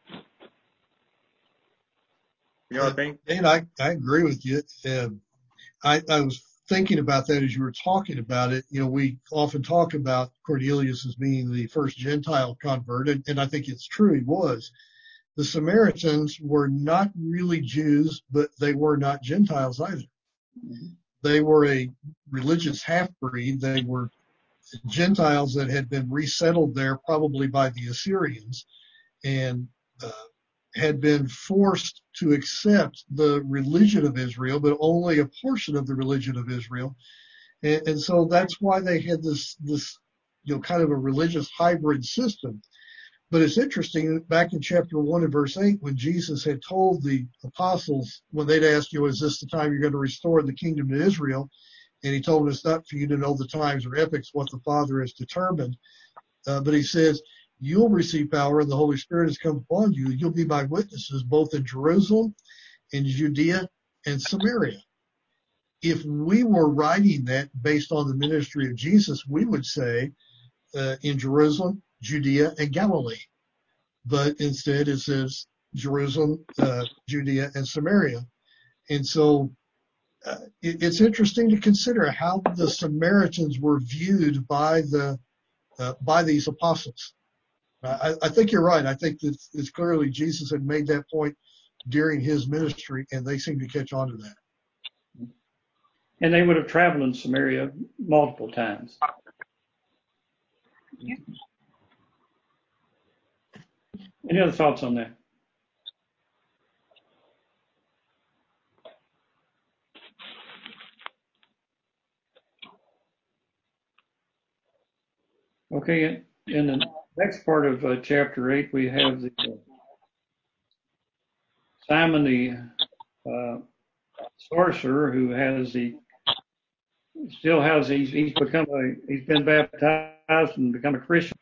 You know, I think,
and I, I agree with you. Uh, I, I was thinking about that as you were talking about it. You know, we often talk about Cornelius as being the first Gentile convert, and, and I think it's true, he was. The Samaritans were not really Jews, but they were not Gentiles either. Mm-hmm. They were a religious half-breed. They were Gentiles that had been resettled there probably by the Assyrians and uh, had been forced to accept the religion of Israel, but only a portion of the religion of Israel. And, and so that's why they had this, this, you know, kind of a religious hybrid system. But it's interesting, back in chapter one and verse eight, when Jesus had told the apostles, when they'd asked, you know, is this the time you're going to restore the kingdom to Israel? And he told them it's not for you to know the times or epochs, what the Father has determined. Uh, but he says, you'll receive power and the Holy Spirit has come upon you. You'll be my witnesses both in Jerusalem, in Judea, and Samaria. If we were writing that based on the ministry of Jesus, we would say uh, in Jerusalem, Judea, and Galilee. But instead it says Jerusalem, uh, Judea, and Samaria. And so uh, it, it's interesting to consider how the Samaritans were viewed by the uh, by these apostles. I, I think you're right. I think that it's clearly Jesus had made that point during his ministry, and they seem to catch on to that.
And they would have traveled in Samaria multiple times. Any other thoughts on that? Okay, in the next part of uh, chapter eight, we have the uh, Simon the uh, sorcerer, who has the still has he's he's become a he's been baptized and become a Christian.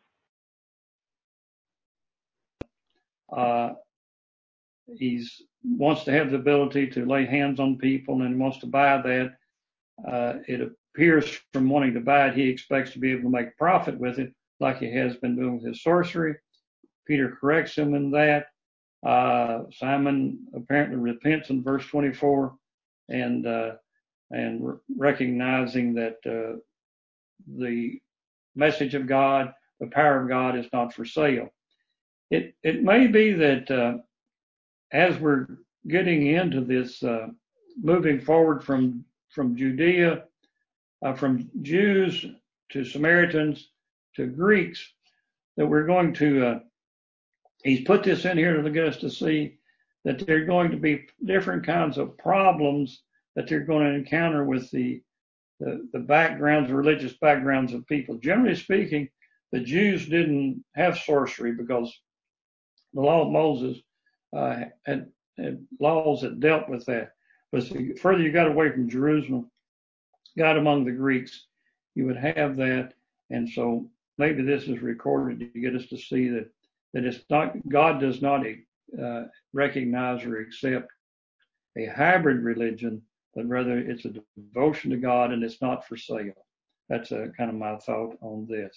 Uh, he's wants to have the ability to lay hands on people and wants to buy that. Uh, it appears from wanting to buy it, he expects to be able to make profit with it, like he has been doing with his sorcery. Peter corrects him in that. Uh, Simon apparently repents in verse twenty-four, and uh, and re- recognizing that uh, the message of God, the power of God, is not for sale. It it may be that uh, as we're getting into this, uh, moving forward from from Judea, uh, from Jews to Samaritans to Greeks, that we're going to uh, he's put this in here to get us to see that there are going to be different kinds of problems that they're going to encounter with the the, the backgrounds, the religious backgrounds of people. Generally speaking, the Jews didn't have sorcery because the law of Moses uh, had, had laws that dealt with that. But the further you got away from Jerusalem, got among the Greeks, you would have that. And so maybe this is recorded to get us to see that that it's not, God does not uh, recognize or accept a hybrid religion, but rather it's a devotion to God and it's not for sale. That's a, kind of my thought on this.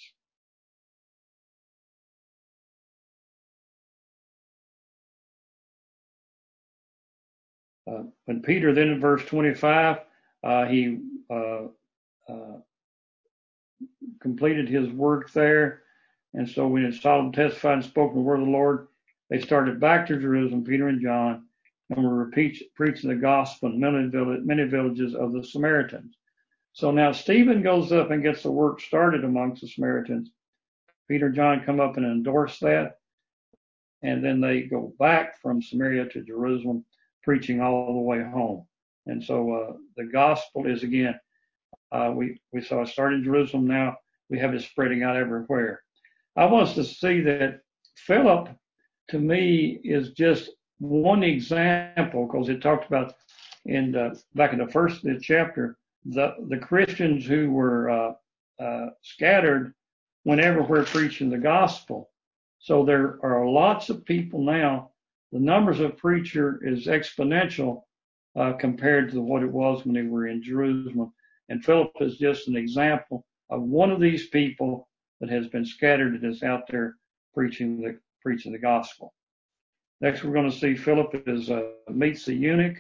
Uh, when Peter then in verse twenty-five, uh, he uh, uh, completed his work there. And so when it solemnly testified and spoken the word of the Lord, they started back to Jerusalem, Peter and John, and were repeat, preaching the gospel in many, village, many villages of the Samaritans. So now Stephen goes up and gets the work started amongst the Samaritans. Peter and John come up and endorse that. And then they go back from Samaria to Jerusalem, preaching all the way home. And so uh, the gospel is, again, uh, we, we saw it start in Jerusalem. Now we have it spreading out everywhere. I want us to see that Philip, to me, is just one example, because it talked about in the, back in the first chapter, the, the Christians who were uh, uh, scattered went everywhere preaching the gospel. So there are lots of people now. The numbers of preacher is exponential uh, compared to what it was when they were in Jerusalem. And Philip is just an example of one of these people that has been scattered and is out there preaching the preaching the gospel. Next, we're going to see Philip is uh, meets the eunuch,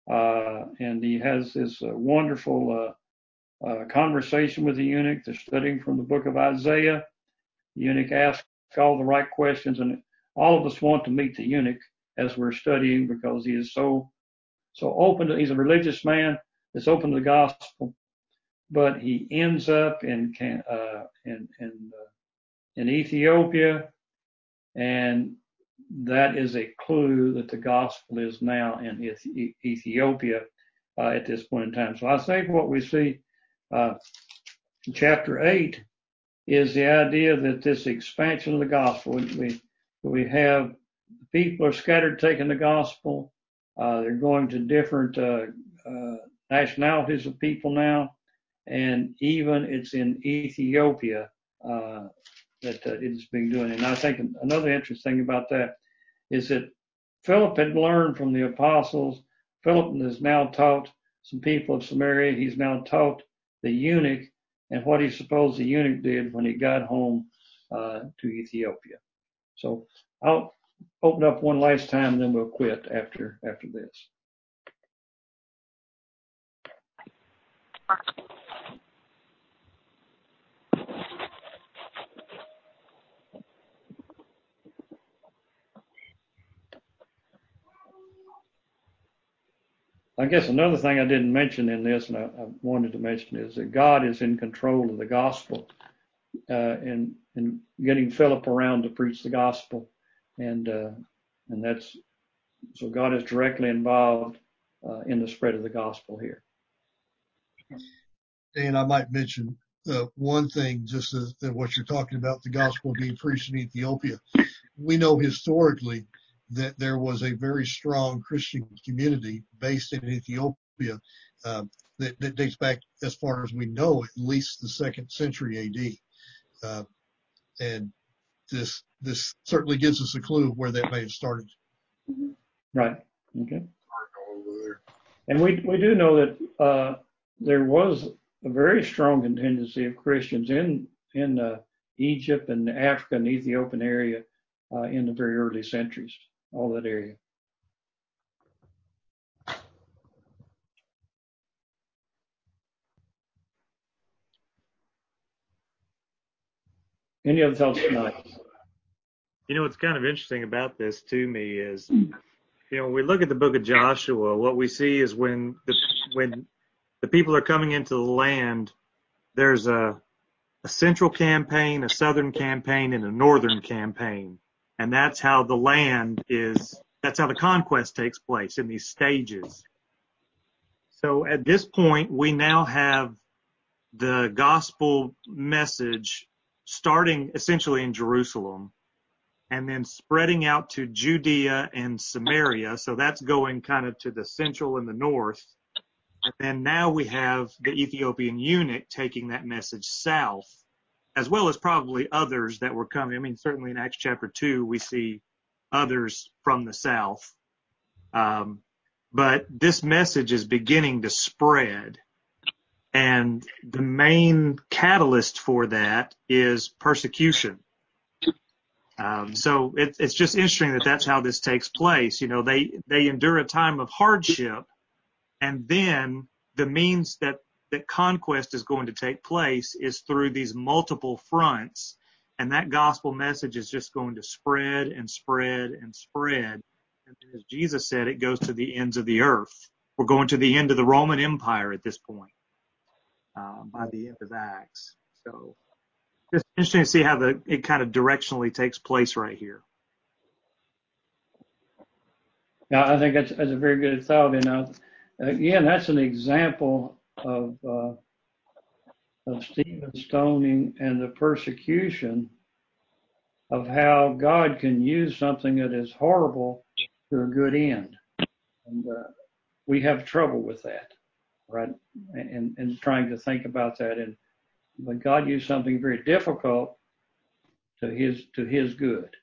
uh, and he has this uh, wonderful uh, uh, conversation with the eunuch. They're studying from the book of Isaiah. The eunuch asks all the right questions, and all of us want to meet the eunuch as we're studying because he is so so open to. He's a religious man that's open to the gospel, but he ends up in uh, in in, uh, in Ethiopia, and that is a clue that the gospel is now in Ethiopia uh, at this point in time. So I think what we see uh, in chapter eight is the idea that this expansion of the gospel, we we have people are scattered taking the gospel. Uh, they're going to different uh, uh, nationalities of people now, and even it's in Ethiopia uh, that uh, it's being doing. And I think another interesting thing about that is that Philip had learned from the apostles. Philip has now taught some people of Samaria. He's now taught the eunuch and what he supposed the eunuch did when he got home uh, to Ethiopia. So I'll open up one last time, and then we'll quit after after this. I guess another thing I didn't mention in this, and I, I wanted to mention, is that God is in control of the gospel uh, and and getting Philip around to preach the gospel, and uh, and that's so God is directly involved uh, in the spread of the gospel here.
And I might mention uh, one thing, just as, that what you're talking about, the gospel being preached in Ethiopia. We know historically that there was a very strong Christian community based in Ethiopia uh, that, that dates back, as far as we know, at least the second century A D. Uh, and this this certainly gives us a clue of where that may have started.
Right. Okay. And we we do know that uh, there was a very strong contingency of Christians in in uh, Egypt and Africa and Ethiopian area uh, in the very early centuries, all that area. Any other thoughts tonight?
You know, what's kind of interesting about this to me is, you know, when we look at the book of Joshua, what we see is when the when the people are coming into the land, there's a a central campaign, a southern campaign, and a northern campaign. And that's how the land is, that's how the conquest takes place in these stages. So at this point, we now have the gospel message starting essentially in Jerusalem and then spreading out to Judea and Samaria. So that's going kind of to the central and the north. And then now we have the Ethiopian eunuch taking that message south, as well as probably others that were coming. I mean, certainly in Acts chapter two, we see others from the south. Um, but this message is beginning to spread. And the main catalyst for that is persecution. Um, so it, it's just interesting that that's how this takes place. You know, they, they endure a time of hardship, and then the means that that conquest is going to take place is through these multiple fronts, and that gospel message is just going to spread and spread and spread. And as Jesus said, it goes to the ends of the earth. We're going to the end of the Roman Empire at this point uh, by the end of Acts. So just interesting to see how the it kind of directionally takes place right here.
Yeah, I think that's, that's a very good thought. And uh, again, that's an example of uh, of Stephen stoning and the persecution of how God can use something that is horrible to a good end. And uh, we have trouble with that, right? And, and trying to think about that. And but God used something very difficult to his to his good.